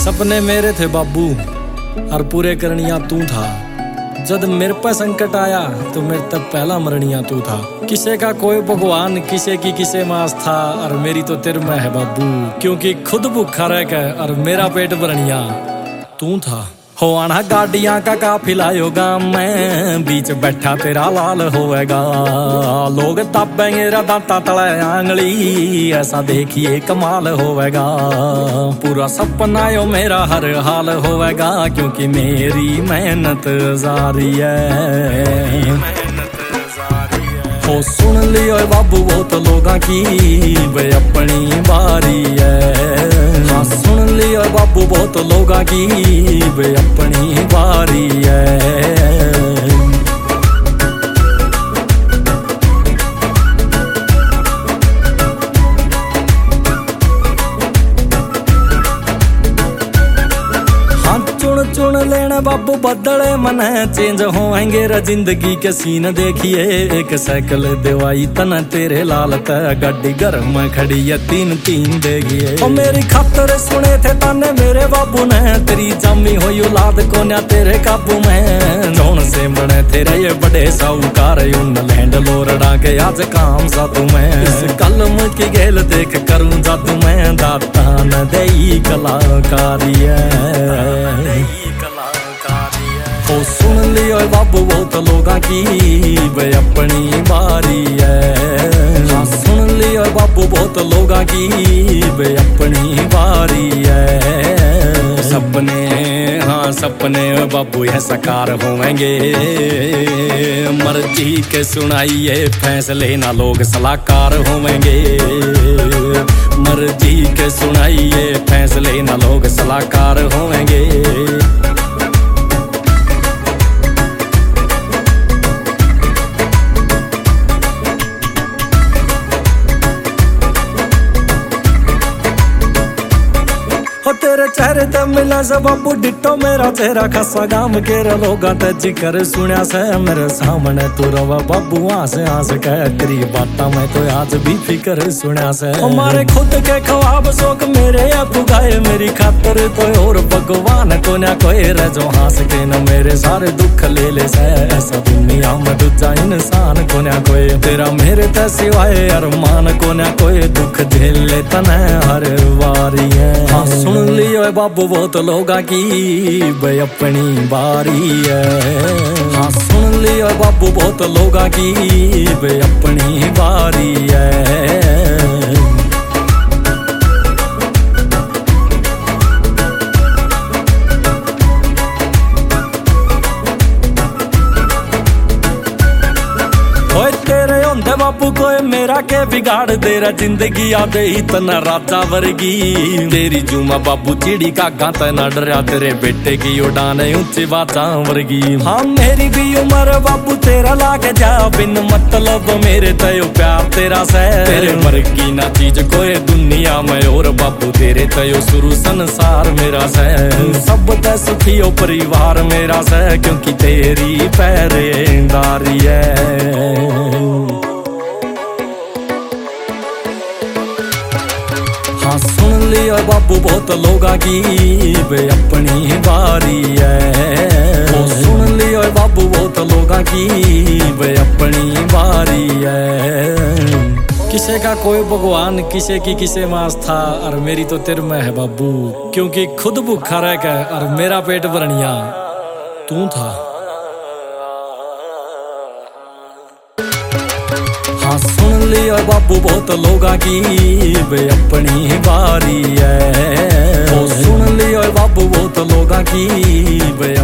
सपने मेरे थे बाबू और पूरे करनिया तू था। जब मेरे पे संकट आया तो मेरे तब पहला मरनिया तू था। किसे का कोई भगवान किसे की किसे मास था, और मेरी तो तेरे में है बाबू, क्योंकि खुद भूखा रह के और मेरा पेट भरनिया तू था। हो आना गाड़ियां का काफिला योगा, मैं बीच बैठा तेरा लाल होएगा। लोग दाबेंगे दांता तले आंगली, ऐसा देखिए कमाल होएगा। पूरा सपना यो मेरा हर हाल होएगा, क्योंकि मेरी मेहनत जारी है। हो सुन लियो बाबू वो तो लोगां की वे अपनी बारी है। हाँ सुन लियो बाबू बहुत लोगां की वे अपनी बारी है। चुन लेना बाबू बदले मन चेंज होएंगे रे जिंदगी के सीन देखिए। एक साइकिल दवाई तना तेरे लाल ते गाड़ी घर में खड़ी है तीन तीन देखिए। ओ मेरी खातर सुने थे ताने मेरे बाबू ने, तेरी जमी हुई औलाद को ना तेरे काबू में। जौन से बने तेरे ये बड़े साहूकार, उन लैंड लोरड़ा के आज काम सा तुम्हें। इस कलम की गेल देख करूं जादू मैं, दाता न दई कलाकारी है। हो सुन लियो बाबू वो तो लोगां की वे अपनी बारी है। हाँ सुन लियो बाबू बहुत लोगां की वे अपनी बारी है। सपने हाँ सपने बाबू यह साकार होंगे, मर्जी के सुनाइए फैसले ना लोग सलाहकार होंगे। मर्जी के सुनाइए फैसले ना लोग सलाहकार होंगे। तेरे चेहरे ते मिला से बाबू डिटो मेरा चेहरा, खासा गाम के लोगां ते जिक्र सुनिया से। मेरे सामने तू रवा बाबू हंस हंस के, तेरी बातां में तो आज भी फिक्र सुनिया से। हमारे खुद के ख्वाब शौक मेरे पुगाए, मेरी खातर तो और भगवान को ना कोई रे जो हंस के न मेरे सारे दुख ले ले से। ऐसा दुनिया में दूजा इंसान को ना कोई, तेरा मेरे ते सिवाय अरमान को ना कोई। दुख झेल ले तने हर बारी है। हाँ सुन लियो बाबू बहुत लोगां की वे अपनी बारी है। हाँ सुन लियो बाबू बहुत लोगां की वे अपनी बारी है। बाबू कोई मेरा के बिगाड़ दे रहा, जिंदगी आदे इतना राजा वर्गी। तेरी जुमा बाबू चिड़ी का गाता ना डरा, तेरे बेटे की उड़ान ऊंची बाचा वर्गी। हाँ मेरी भी उम्र बाबू तेरा लाके जा, बिन मतलब मेरे तयो प्यार तेरा से। तेरे मर्गी ना चीज कोई दुनिया में, और बाबू तेरे तयो शुरू संसार मेरा से। सब ते सुखी हो परिवार मेरा से, क्योंकि तेरी पहरेदारी है। हाँ सुन लियो बाबू बहुत लोगां की वे अपनी बारी है। वो सुन लियो बाबू बहुत लोगां की वे अपनी बारी है। किसे का कोई भगवान किसे की किसे मास था, और मेरी तो तेरे में है बाबू, क्योंकि खुद भूखा रह के और मेरा पेट भरनिया तू था। हाँ सुन लियो बाबू बहुत लोगां की वे अपनी बारी है। वो सुन लियो बाबू बहुत लोगां की वे